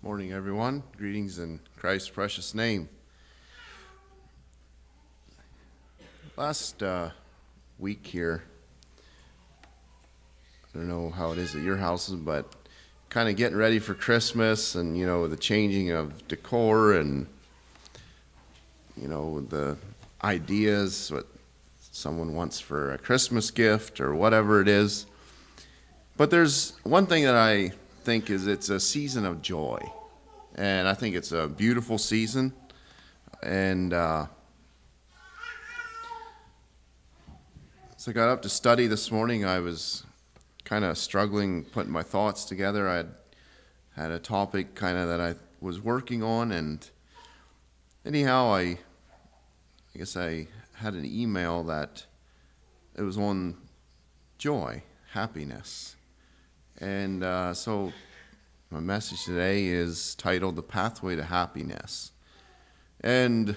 Morning, everyone. Greetings in Christ's precious name. Last week here, I don't know how it is at your houses, but kind of getting ready for Christmas and, the changing of decor and, the ideas, what someone wants for a Christmas gift or whatever it is. But there's one thing that I think is it's a season of joy. And I think it's a beautiful season. And as I got up to study this morning, I was kind of struggling putting my thoughts together. I had a topic kind of that I was working on. And anyhow, I guess I had an email that it was on joy, happiness. And so my message today is titled The Pathway to Happiness. And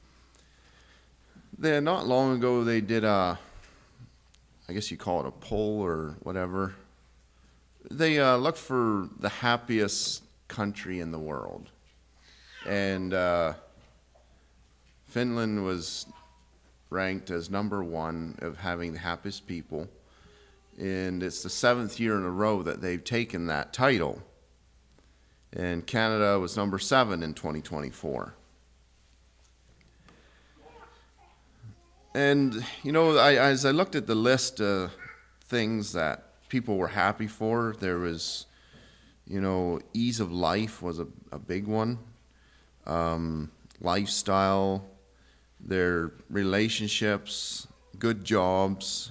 not long ago they did I guess you call it a poll or whatever. They looked for the happiest country in the world. And Finland was ranked as number one of having the happiest people. And it's the 7th year in a row that they've taken that title. And Canada was number 7 in 2024. And, as I looked at the list of things that people were happy for, there was, ease of life was a big one. Lifestyle, their relationships, good jobs.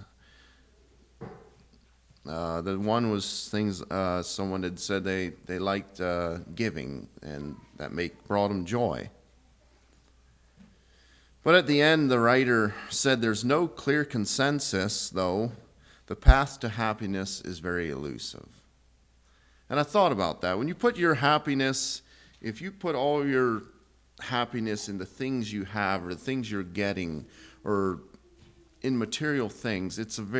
The one was things someone had said they liked giving, and that brought them joy. But at the end, the writer said there's no clear consensus, though. The path to happiness is very elusive. And I thought about that. When you put your happiness, if you put all your happiness in the things you have or the things you're getting or in material things,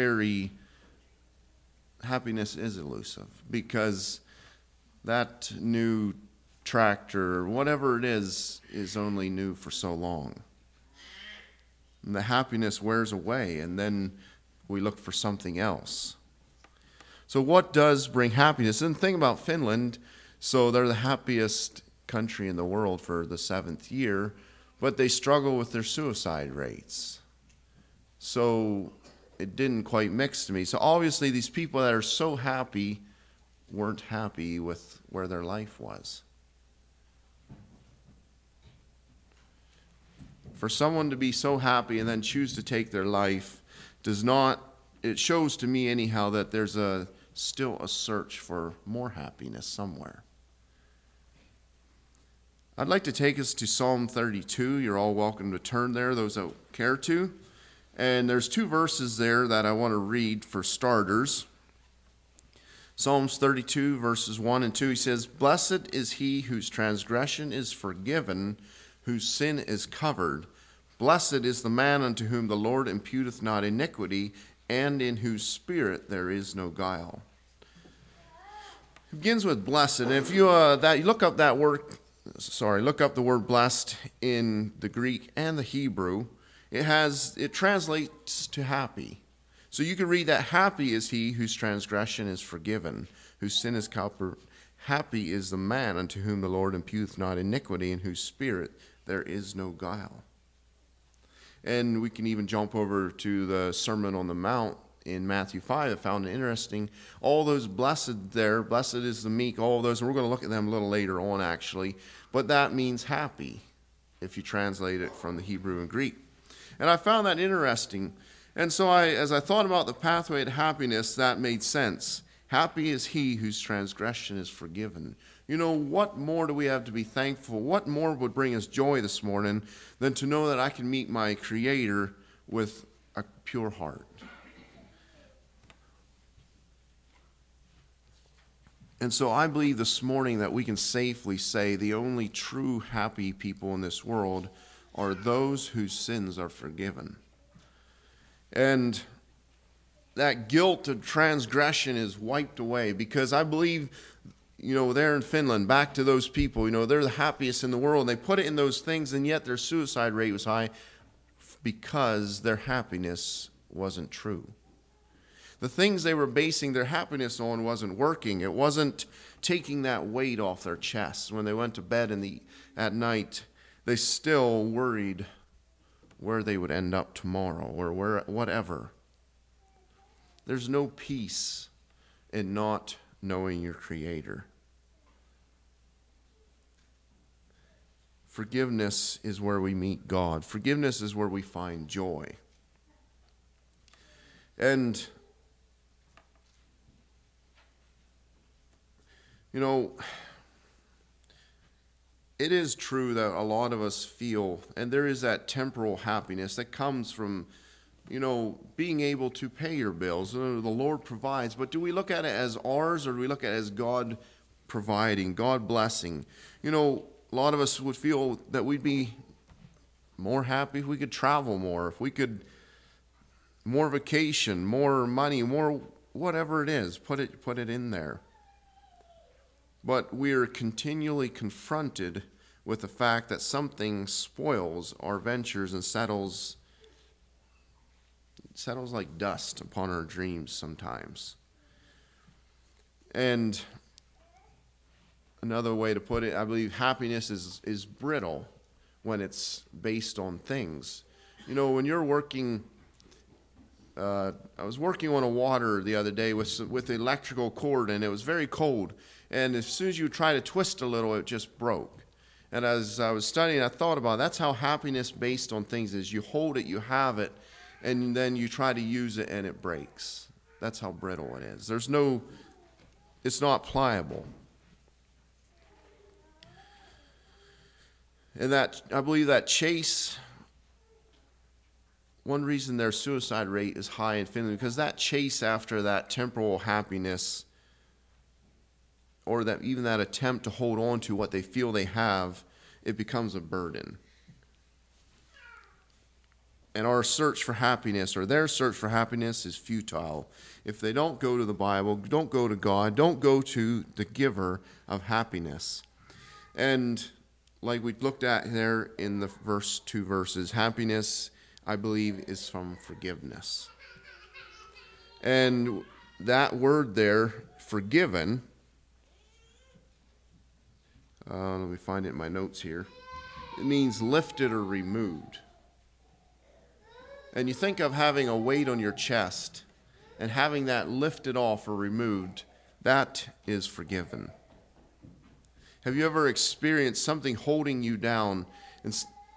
happiness is elusive, because that new tractor or whatever it is only new for so long. And the happiness wears away, and then we look for something else. So what does bring happiness? And think about Finland. So they're the happiest country in the world for the 7th year, but they struggle with their suicide rates. So it didn't quite mix to me. So obviously these people that are so happy weren't happy with where their life was. For someone to be so happy and then choose to take their life it shows to me anyhow that there's still a search for more happiness somewhere. I'd like to take us to Psalm 32. You're all welcome to turn there, those that care to. And there's 2 verses there that I want to read for starters. Psalms 32, verses 1 and 2, he says, "Blessed is he whose transgression is forgiven, whose sin is covered. Blessed is the man unto whom the Lord imputeth not iniquity, and in whose spirit there is no guile." It begins with blessed. And if you look up the word blessed in the Greek and the Hebrew, it translates to happy. So you can read that happy is he whose transgression is forgiven, whose sin is covered. Happy is the man unto whom the Lord imputeth not iniquity, in whose spirit there is no guile. And we can even jump over to the Sermon on the Mount in Matthew 5. I found it interesting. All those blessed there, blessed is the meek, all those, and we're going to look at them a little later on actually, but that means happy if you translate it from the Hebrew and Greek. And I found that interesting. And so as I thought about the pathway to happiness, that made sense. Happy is he whose transgression is forgiven. What more do we have to be thankful? What more would bring us joy this morning than to know that I can meet my Creator with a pure heart? And so I believe this morning that we can safely say the only true happy people in this world are those whose sins are forgiven. And that guilt of transgression is wiped away, because I believe there in Finland, back to those people, they're the happiest in the world. And they put it in those things, and yet their suicide rate was high because their happiness wasn't true. The things they were basing their happiness on wasn't working. It wasn't taking that weight off their chests. When they went to bed at night, they still worried where they would end up tomorrow or whatever. There's no peace in not knowing your Creator. Forgiveness is where we meet God. Forgiveness is where we find joy. And it is true that a lot of us feel, and there is that temporal happiness that comes from, being able to pay your bills. The Lord provides, but do we look at it as ours, or do we look at it as God providing, God blessing? A lot of us would feel that we'd be more happy if we could travel more, if we could, more vacation, more money, more whatever it is, put it in there. But we are continually confronted with the fact that something spoils our ventures and settles like dust upon our dreams sometimes. And another way to put it, I believe happiness is brittle when it's based on things. When you're working, I was working on a water the other day with the electrical cord, and it was very cold. And as soon as you try to twist a little, it just broke. And as I was studying, I thought about that's how happiness based on things is. You hold it, you have it, and then you try to use it, and it breaks. That's how brittle it is. It's not pliable. And I believe that chase, one reason their suicide rate is high in Finland, because that chase after that temporal happiness, or that even that attempt to hold on to what they feel they have, it becomes a burden. And our search for happiness, or their search for happiness, is futile. If they don't go to the Bible, don't go to God, don't go to the giver of happiness. And like we looked at there in the first 2 verses, happiness, I believe, is from forgiveness. And that word there, forgiven, let me find it in my notes here. It means lifted or removed. And you think of having a weight on your chest and having that lifted off or removed, that is forgiven. Have you ever experienced something holding you down? And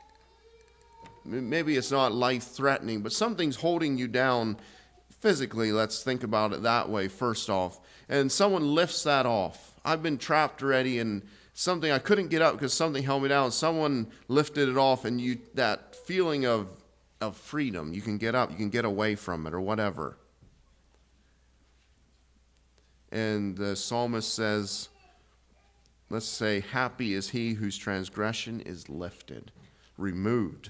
maybe it's not life-threatening, but something's holding you down physically. Let's think about it that way first off. And someone lifts that off. I've been trapped already in something. I couldn't get up because something held me down. Someone lifted it off, and that feeling of freedom, you can get up, you can get away from it or whatever. And the psalmist says, let's say, happy is he whose transgression is lifted, removed.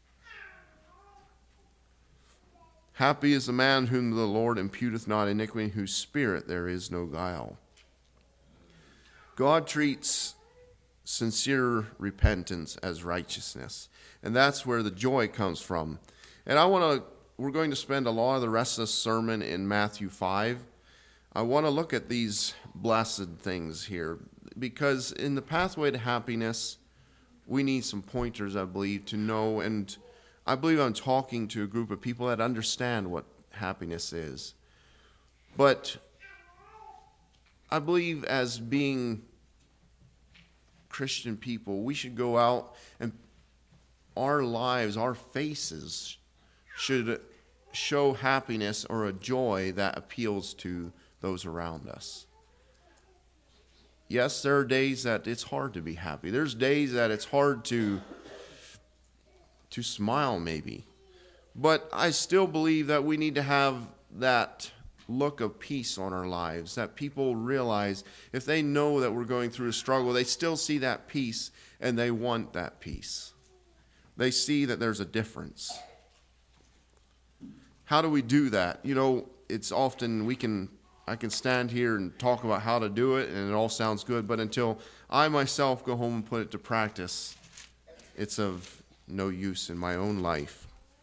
Happy is the man whom the Lord imputeth not iniquity, in whose spirit there is no guile. God treats sincere repentance as righteousness, and that's where the joy comes from. And we're going to spend a lot of the rest of the sermon in Matthew 5. I want to look at these blessed things here, because in the pathway to happiness, we need some pointers, I believe, to know. And I believe I'm talking to a group of people that understand what happiness is. But I believe as being Christian people, we should go out and our lives, our faces should show happiness or a joy that appeals to those around us. Yes, there are days that it's hard to be happy. There's days that it's hard to smile maybe. But I still believe that we need to have that look of peace on our lives, that people realize if they know that we're going through a struggle, they still see that peace and they want that peace. They see that there's a difference. How do we do that? It's often we can I can stand here and talk about how to do it, and it all sounds good, but until I myself go home and put it to practice, it's of no use in my own life.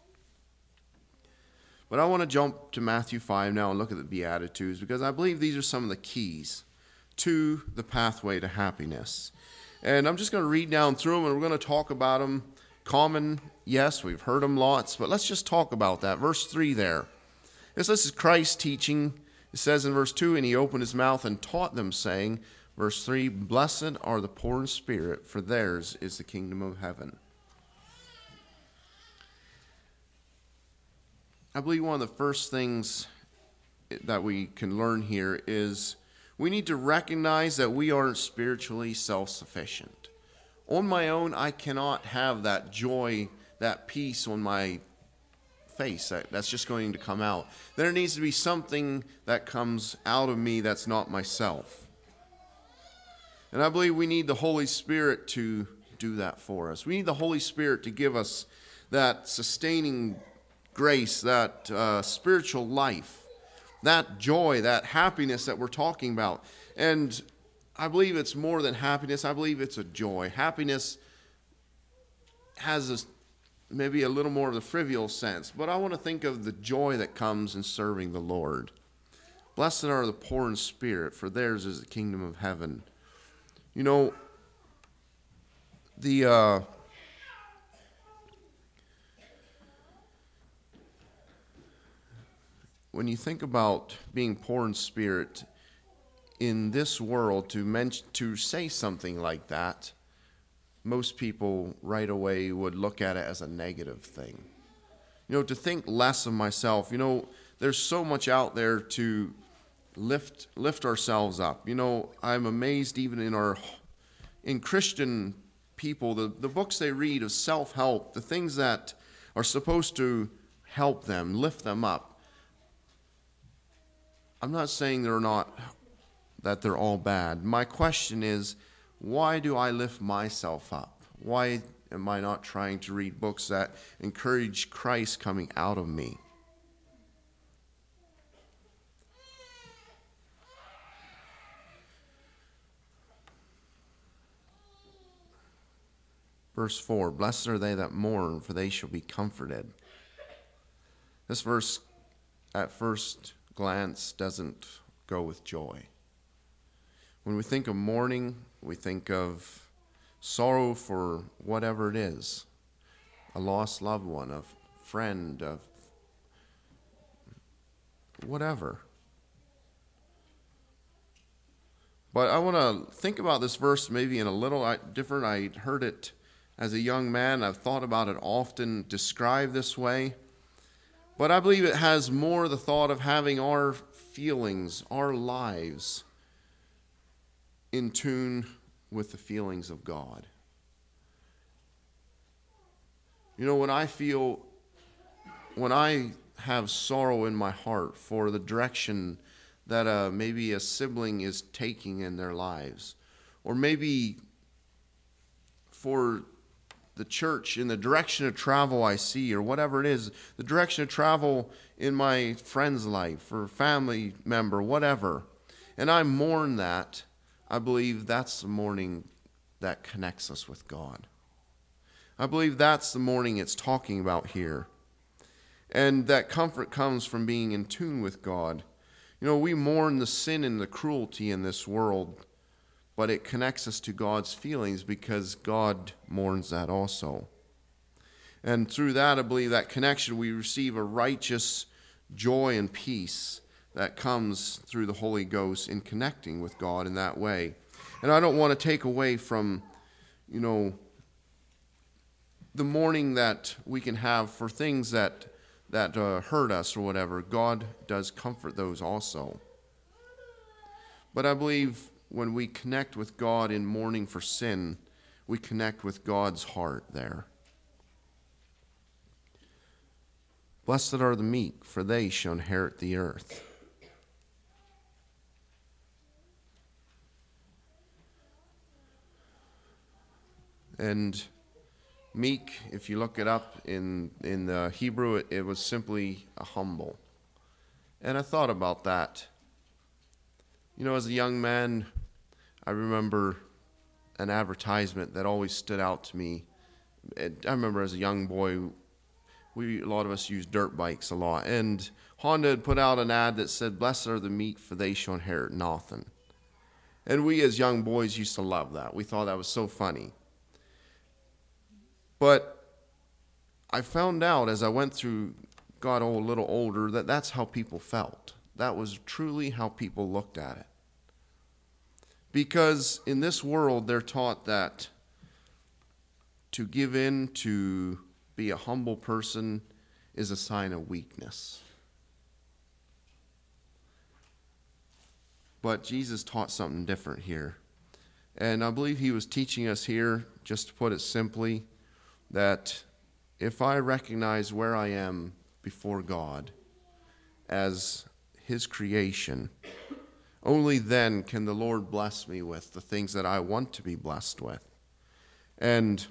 But I want to jump to Matthew 5 now and look at the Beatitudes, because I believe these are some of the keys to the pathway to happiness. And I'm just going to read down through them, and we're going to talk about them. Common, yes, we've heard them lots, but let's just talk about that. Verse 3 there. This is Christ teaching. It says in verse 2, and he opened his mouth and taught them, saying, verse 3, blessed are the poor in spirit, for theirs is the kingdom of heaven. I believe one of the first things that we can learn here is we need to recognize that we aren't spiritually self-sufficient. On my own, I cannot have that joy, that peace on my face. That's just going to come out. There needs to be something that comes out of me that's not myself. And I believe we need the Holy Spirit to do that for us. We need the Holy Spirit to give us that sustaining grace, that spiritual life, that joy, that happiness that we're talking about. And I believe it's more than happiness. I believe it's a joy. Happiness has maybe a little more of the trivial sense, but I want to think of the joy that comes in serving the Lord. Blessed are the poor in spirit, for theirs is the kingdom of heaven. You know, when you think about being poor in spirit in this world, to say something like that, most people right away would look at it as a negative thing. You know, to think less of myself. You know, there's so much out there to lift ourselves up. You know, I'm amazed even in Christian people, the books they read of self-help, the things that are supposed to help them, lift them up. I'm not saying that they're all bad. My question is, why do I lift myself up? Why am I not trying to read books that encourage Christ coming out of me? Verse 4, blessed are they that mourn, for they shall be comforted. This verse, at first glance, doesn't go with joy. When we think of mourning, we think of sorrow for whatever it is, a lost loved one, a friend, of whatever. But I want to think about this verse maybe in a little different. I heard it as a young man. I've thought about it often described this way. But I believe it has more the thought of having our feelings, our lives, in tune with the feelings of God. You know, when I have sorrow in my heart for the direction that maybe a sibling is taking in their lives, or maybe for the church in the direction of travel I see, or whatever it is, the direction of travel in my friend's life or family member, whatever, and I mourn that, I believe that's the mourning that connects us with God. I believe that's the mourning it's talking about here. And that comfort comes from being in tune with God. You know, we mourn the sin and the cruelty in this world, but it connects us to God's feelings because God mourns that also. And through that, I believe that connection, we receive a righteous joy and peace that comes through the Holy Ghost in connecting with God in that way. And I don't want to take away from, you know, the mourning that we can have for things that hurt us or whatever. God does comfort those also. But I believe when we connect with God in mourning for sin, we connect with God's heart there. Blessed are the meek, for they shall inherit the earth. And meek, if you look it up in the Hebrew, it was simply a humble. And I thought about that As a young man, I remember an advertisement that always stood out to me. I remember as a young boy, a lot of us used dirt bikes a lot, and Honda had put out an ad that said, "Blessed are the meek, for they shall inherit nothing." And we as young boys used to love that. We thought that was so funny. But I found out as I got a little older, that that's how people felt. That was truly how people looked at it. Because in this world, they're taught that to give in, to be a humble person, is a sign of weakness. But Jesus taught something different here. And I believe he was teaching us here, just to put it simply, that if I recognize where I am before God as his creation, only then can the Lord bless me with the things that I want to be blessed with. And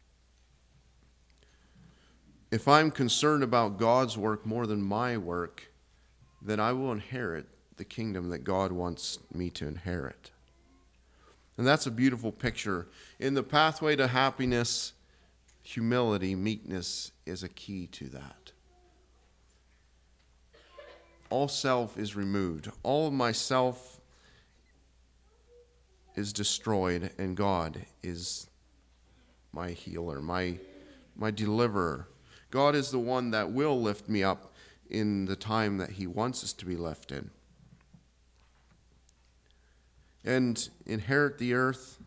if I'm concerned about God's work more than my work, then I will inherit the kingdom that God wants me to inherit. And that's a beautiful picture. In the pathway to happiness, humility, meekness is a key to that. All self is removed. All of myself is destroyed, and God is my healer, my deliverer. God is the one that will lift me up in the time that he wants us to be lifted. And inherit the earth.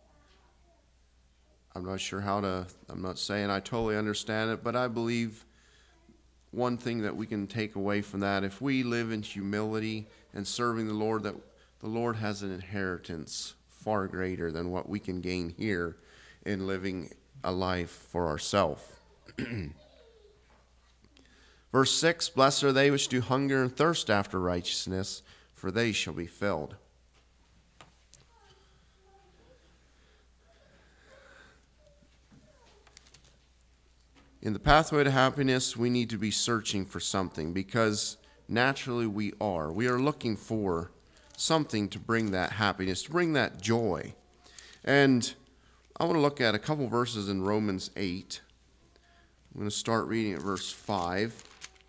I'm not saying I totally understand it, but I believe one thing that we can take away from that, if we live in humility and serving the Lord, that the Lord has an inheritance far greater than what we can gain here in living a life for ourselves. Verse 6, "Blessed are they which do hunger and thirst after righteousness, for they shall be filled." In the pathway to happiness, we need to be searching for something, because naturally we are. We are looking for something to bring that happiness, to bring that joy. And I want to look at a couple verses in Romans 8. I'm going to start reading at verse 5.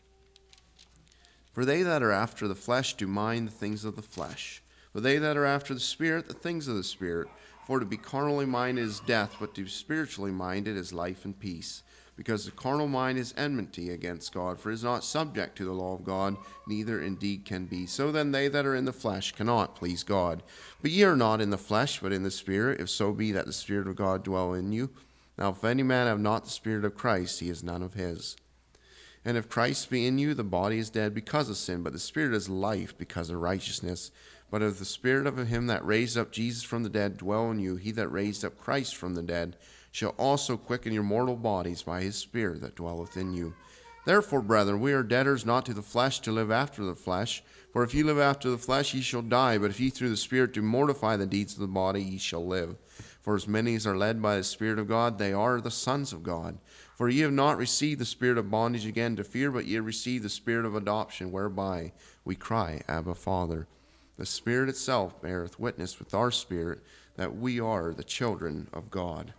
"For they that are after the flesh do mind the things of the flesh, but they that are after the Spirit, the things of the Spirit. For to be carnally minded is death, but to be spiritually minded is life and peace. Because the carnal mind is enmity against God, for it is not subject to the law of God, neither indeed can be. So then they that are in the flesh cannot please God. But ye are not in the flesh, but in the Spirit, if so be that the Spirit of God dwell in you. Now if any man have not the Spirit of Christ, he is none of his. And if Christ be in you, the body is dead because of sin, but the Spirit is life because of righteousness. But if the Spirit of him that raised up Jesus from the dead dwell in you, he that raised up Christ from the dead shall also quicken your mortal bodies by his Spirit that dwelleth in you. Therefore, brethren, we are debtors not to the flesh to live after the flesh. For if ye live after the flesh, ye shall die. But if ye through the Spirit do mortify the deeds of the body, ye shall live. For as many as are led by the Spirit of God, they are the sons of God. For ye have not received the spirit of bondage again to fear, but ye have received the Spirit of adoption, whereby we cry, Abba, Father. The Spirit itself beareth witness with our spirit that we are the children of God."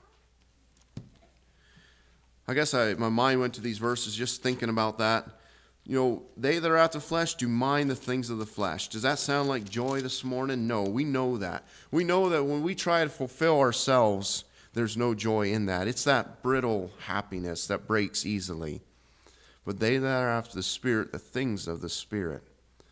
I guess my mind went to these verses just thinking about that. They that are after the flesh do mind the things of the flesh. Does that sound like joy this morning? No, we know that. We know that when we try to fulfill ourselves, there's no joy in that. It's that brittle happiness that breaks easily. But they that are after the Spirit, the things of the Spirit.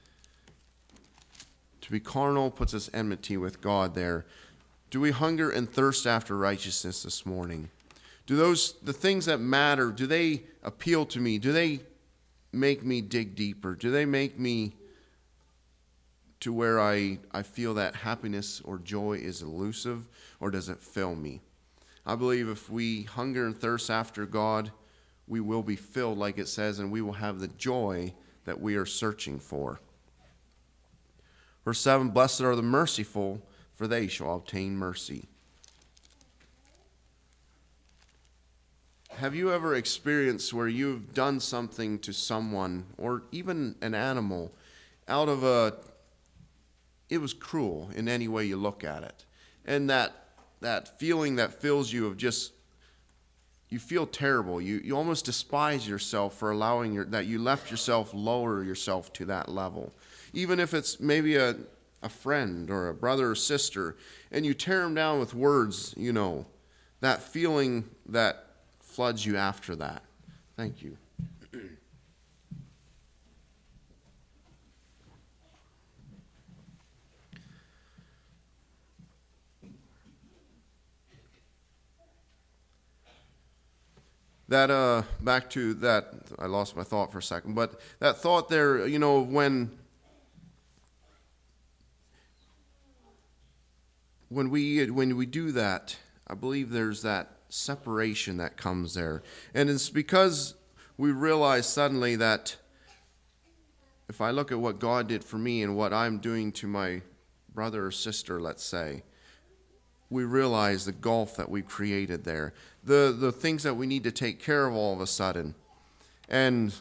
To be carnal puts us enmity with God there. Do we hunger and thirst after righteousness this morning? Do the things that matter, do they appeal to me? Do they make me dig deeper? Do they make me to where I feel that happiness or joy is elusive, or does it fill me? I believe if we hunger and thirst after God, we will be filled, like it says, and we will have the joy that we are searching for. Verse 7, "Blessed are the merciful, for they shall obtain mercy." Have you ever experienced where you've done something to someone, or even an animal, out of it was cruel in any way you look at it. And that feeling that fills you of just, you feel terrible. You almost despise yourself for allowing that you left yourself lower yourself to that level. Even if it's maybe a friend or a brother or sister, and you tear them down with words, that feeling that floods you after that. Thank you. That back to that, I lost my thought for a second, but that thought there, when we do that, I believe there's that separation that comes there. And it's because we realize suddenly that if I look at what God did for me and what I'm doing to my brother or sister, let's say, we realize the gulf that we've created there. The things that we need to take care of all of a sudden. And,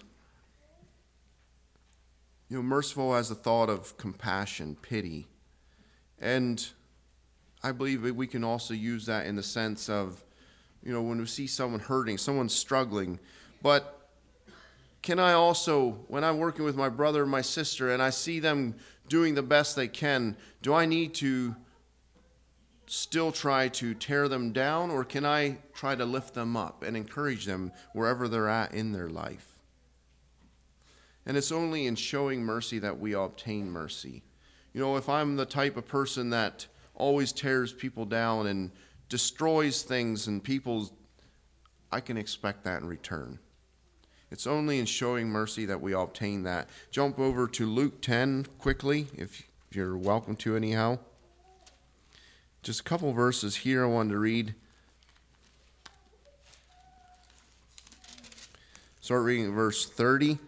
merciful has the thought of compassion, pity. And I believe that we can also use that in the sense of, when we see someone hurting, someone struggling. But can I also, when I'm working with my brother or my sister and I see them doing the best they can, do I need to still try to tear them down, or can I try to lift them up and encourage them wherever they're at in their life? And it's only in showing mercy that we obtain mercy. If I'm the type of person that always tears people down and destroys things and people, I can expect that in return. It's only in showing mercy that we obtain that. Jump over to Luke 10 quickly, if you're welcome to anyhow. Just a couple verses here I wanted to read. Start reading at verse 30.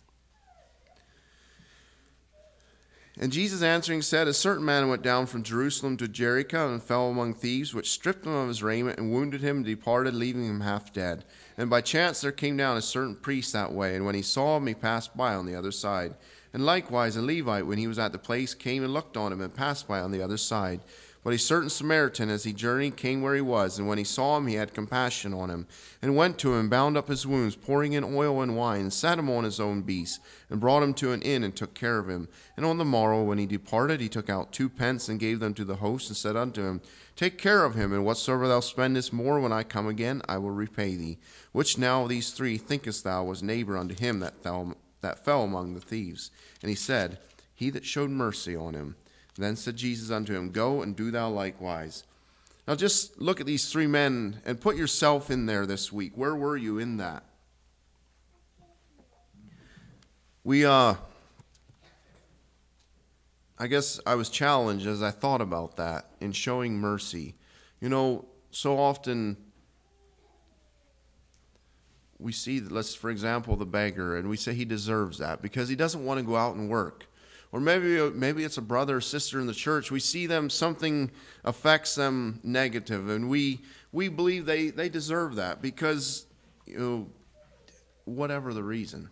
And Jesus answering said, a certain man went down from Jerusalem to Jericho and fell among thieves, which stripped him of his raiment and wounded him and departed, leaving him half dead. And by chance there came down a certain priest that way, and when he saw him, he passed by on the other side. And likewise a Levite, when he was at the place, came and looked on him and passed by on the other side. But a certain Samaritan, as he journeyed, came where he was, and when he saw him, he had compassion on him, and went to him, bound up his wounds, pouring in oil and wine, and sat him on his own beast, and brought him to an inn, and took care of him. And on the morrow, when he departed, he took out 2 pence, and gave them to the host, and said unto him, take care of him, and whatsoever thou spendest more, when I come again, I will repay thee. Which now of these 3 thinkest thou was neighbor unto him that fell among the thieves? And he said, he that showed mercy on him. Then said Jesus unto him, go and do thou likewise. Now just look at these 3 men and put yourself in there this week. Where were you in that? I guess I was challenged as I thought about that in showing mercy. So often we see, for example, the beggar, and we say he deserves that because he doesn't want to go out and work. Or maybe it's a brother or sister in the church. We see them, something affects them negative, and we believe they deserve that because, whatever the reason.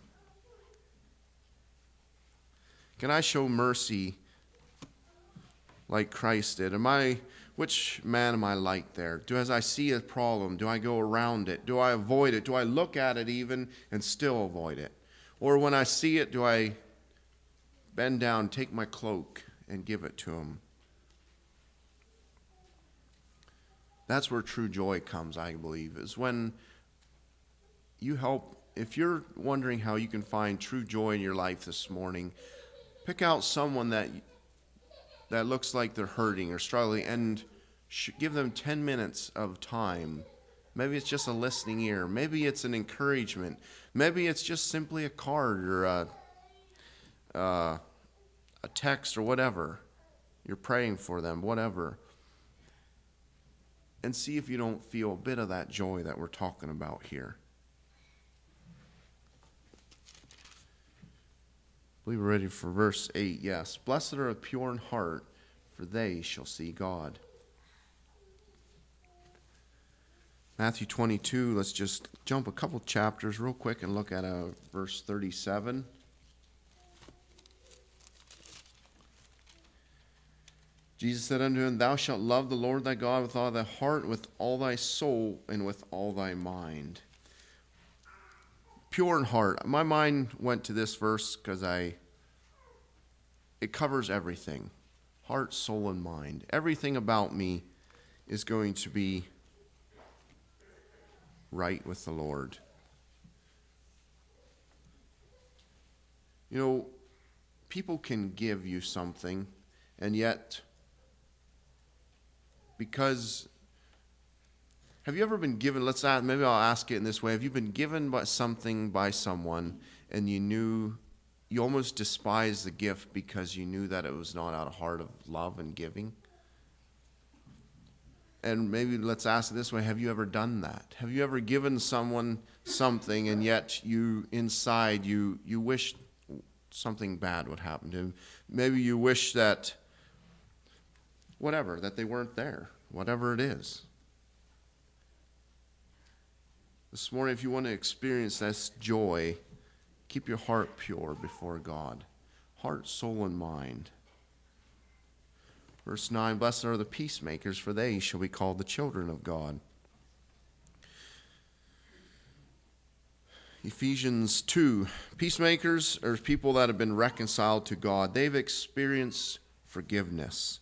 Can I show mercy like Christ did? Which man am I like there? As I see a problem, do I go around it? Do I avoid it? Do I look at it even and still avoid it? Or when I see it, do I bend down, take my cloak, and give it to him? That's where true joy comes, I believe, is when you help. If you're wondering how you can find true joy in your life this morning, pick out someone that looks like they're hurting or struggling and give them 10 minutes of time. Maybe it's just a listening ear. Maybe it's an encouragement. Maybe it's just simply a card or a text or whatever. You're praying for them, whatever. And see if you don't feel a bit of that joy that we're talking about here. I believe we're ready for verse 8. Yes. Blessed are the pure in heart, for they shall see God. Matthew 22, let's just jump a couple chapters real quick and look at verse 37. Jesus said unto him, Thou shalt love the Lord thy God with all thy heart, with all thy soul, and with all thy mind. Pure in heart. My mind went to this verse because it covers everything. Heart, soul, and mind. Everything about me is going to be right with the Lord. You know, people can give you something, and yet, because, have you ever been given, maybe I'll ask it in this way, have you been given something by someone, and you almost despised the gift because you knew that it was not out of heart of love and giving? And maybe let's ask it this way, have you ever done that? Have you ever given someone something, and yet inside you wish something bad would happen to him? Maybe you wish that that they weren't there, whatever it is. This morning, if you want to experience this joy, keep your heart pure before God. Heart, soul, and mind. Verse 9, Blessed are the peacemakers, for they shall be called the children of God. Ephesians 2, peacemakers are people that have been reconciled to God. They've experienced forgiveness.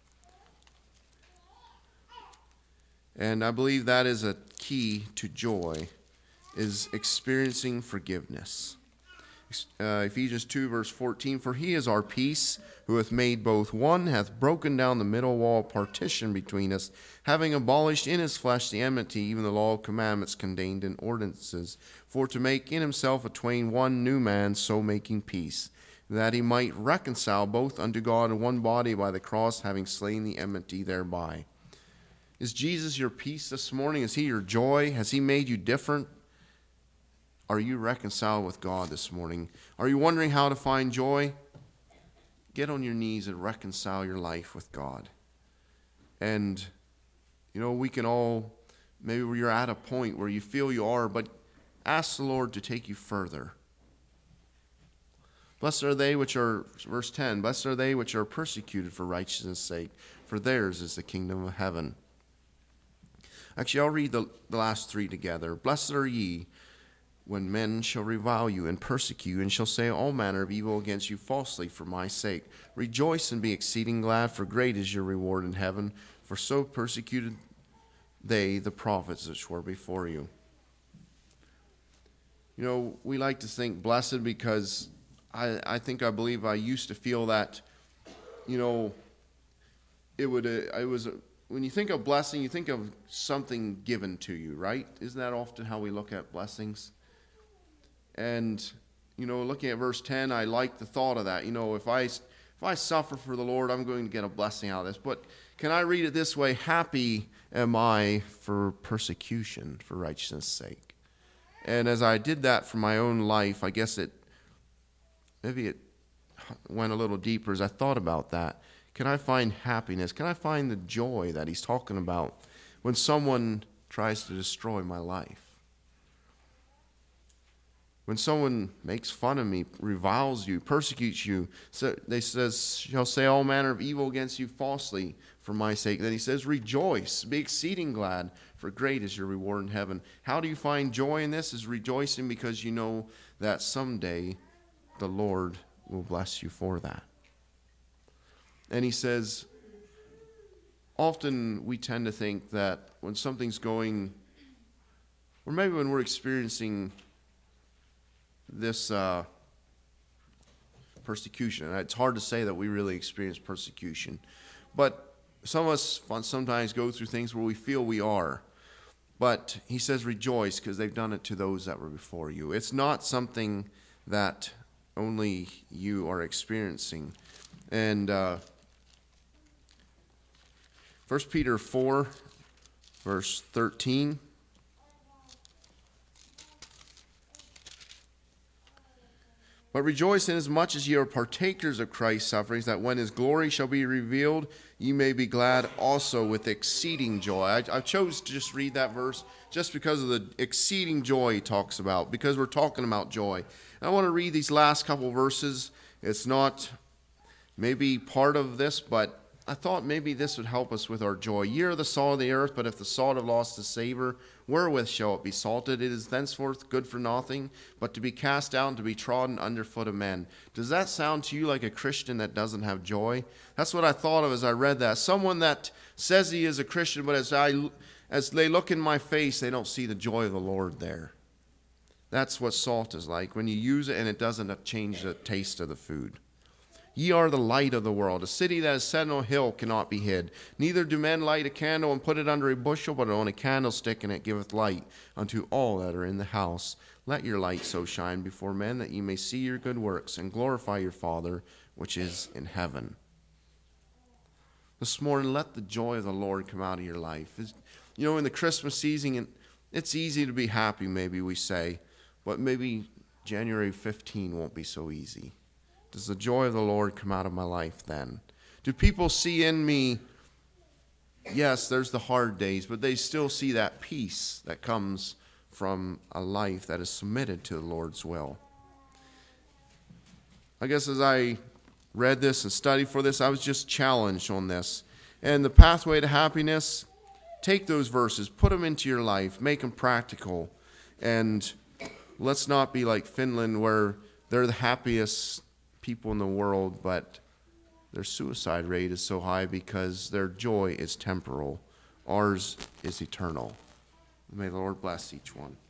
And I believe that is a key to joy, is experiencing forgiveness. Ephesians 2, verse 14, For he is our peace, who hath made both one, hath broken down the middle wall partition between us, having abolished in his flesh the enmity, even the law of commandments contained in ordinances, for to make in himself a twain one new man, so making peace, that he might reconcile both unto God in one body by the cross, having slain the enmity thereby. Is Jesus your peace this morning? Is he your joy? Has he made you different? Are you reconciled with God this morning? Are you wondering how to find joy? Get on your knees and reconcile your life with God. And, we can all, maybe you're at a point where you feel you are, but ask the Lord to take you further. Blessed are they which are, verse 10, Blessed are they which are persecuted for righteousness' sake, for theirs is the kingdom of heaven. Actually, I'll read the last three together. Blessed are ye when men shall revile you and persecute you, and shall say all manner of evil against you falsely for my sake. Rejoice and be exceeding glad, for great is your reward in heaven. For so persecuted they the prophets which were before you. We like to think blessed because I believe I used to feel that, when you think of blessing, you think of something given to you, right? Isn't that often how we look at blessings? And, looking at verse 10, I like the thought of that. If I suffer for the Lord, I'm going to get a blessing out of this. But can I read it this way? Happy am I for persecution for righteousness' sake. And as I did that for my own life, I guess maybe it went a little deeper as I thought about that. Can I find happiness? Can I find the joy that he's talking about when someone tries to destroy my life? When someone makes fun of me, reviles you, persecutes you, shall say all manner of evil against you falsely for my sake. Then he says, rejoice, be exceeding glad, for great is your reward in heaven. How do you find joy in this? Is rejoicing because you know that someday the Lord will bless you for that. And he says, often we tend to think that when something's going, or maybe when we're experiencing this persecution, and it's hard to say that we really experience persecution, but some of us sometimes go through things where we feel we are. But he says rejoice because they've done it to those that were before you. It's not something that only you are experiencing. And 1 Peter 4, verse 13. But rejoice inasmuch as ye are partakers of Christ's sufferings, that when his glory shall be revealed, ye may be glad also with exceeding joy. I chose to just read that verse just because of the exceeding joy he talks about, because we're talking about joy. And I want to read these last couple verses. It's not maybe part of this, but I thought maybe this would help us with our joy. Ye are the salt of the earth, but if the salt have lost the savor, wherewith shall it be salted? It is thenceforth good for nothing, but to be cast out and to be trodden under foot of men. Does that sound to you like a Christian that doesn't have joy? That's what I thought of as I read that. Someone that says he is a Christian, but as they look in my face, they don't see the joy of the Lord there. That's what salt is like, when you use it and it doesn't change the taste of the food. Ye are the light of the world. A city that is set on a hill cannot be hid. Neither do men light a candle and put it under a bushel, but on a candlestick, and it giveth light unto all that are in the house. Let your light so shine before men that ye may see your good works and glorify your Father which is in heaven. This morning, let the joy of the Lord come out of your life. In the Christmas season, it's easy to be happy, maybe we say, but maybe January 15 won't be so easy. Does the joy of the Lord come out of my life then? Do people see in me, yes, there's the hard days, but they still see that peace that comes from a life that is submitted to the Lord's will? I guess as I read this and studied for this, I was just challenged on this. And the pathway to happiness, take those verses, put them into your life, make them practical. And let's not be like Finland, where they're the happiest people in the world, but their suicide rate is so high because their joy is temporal. Ours is eternal. May the Lord bless each one.